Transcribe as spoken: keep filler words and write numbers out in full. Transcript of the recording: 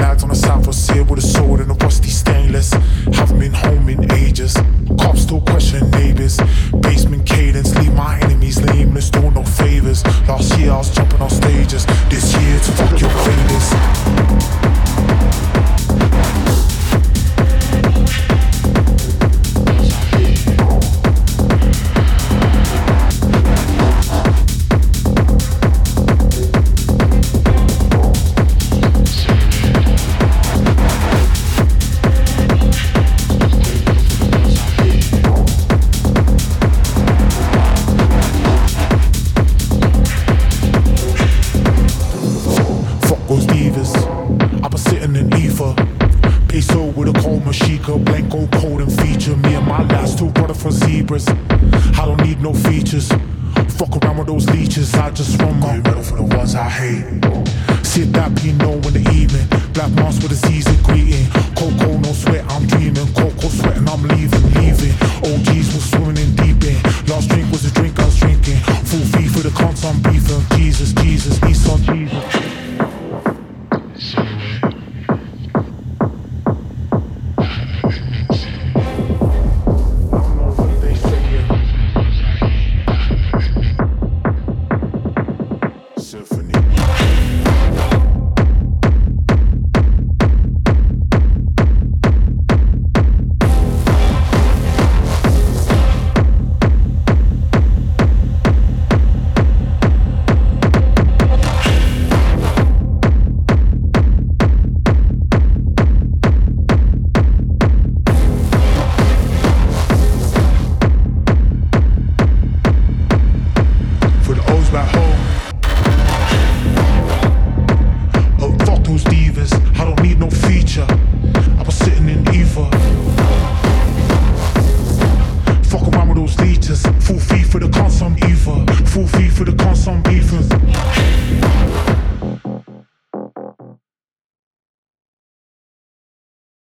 lads on the south was here with a sword and a rusty stainless. Haven't been home in ages. Cops still question neighbors. Basement cadence, leave my enemies nameless, doing no favors. Last year I was jumping on stages. This year it's fuck your failures. I don't need no features. Fuck around with those leeches. I just run my metal for the ones I hate. Sit that Pinot in the evening. Black mask with a season greeting. Coco, no sweat, I'm dreaming. Coco sweating, I'm leaving, leaving. O Gs was swimming in deep in. Last drink was the drink I was drinking. Full fee for the cons I'm beefing. Jesus, Jesus, Nissan, Jesus. Full fee for the cons I'm beefing.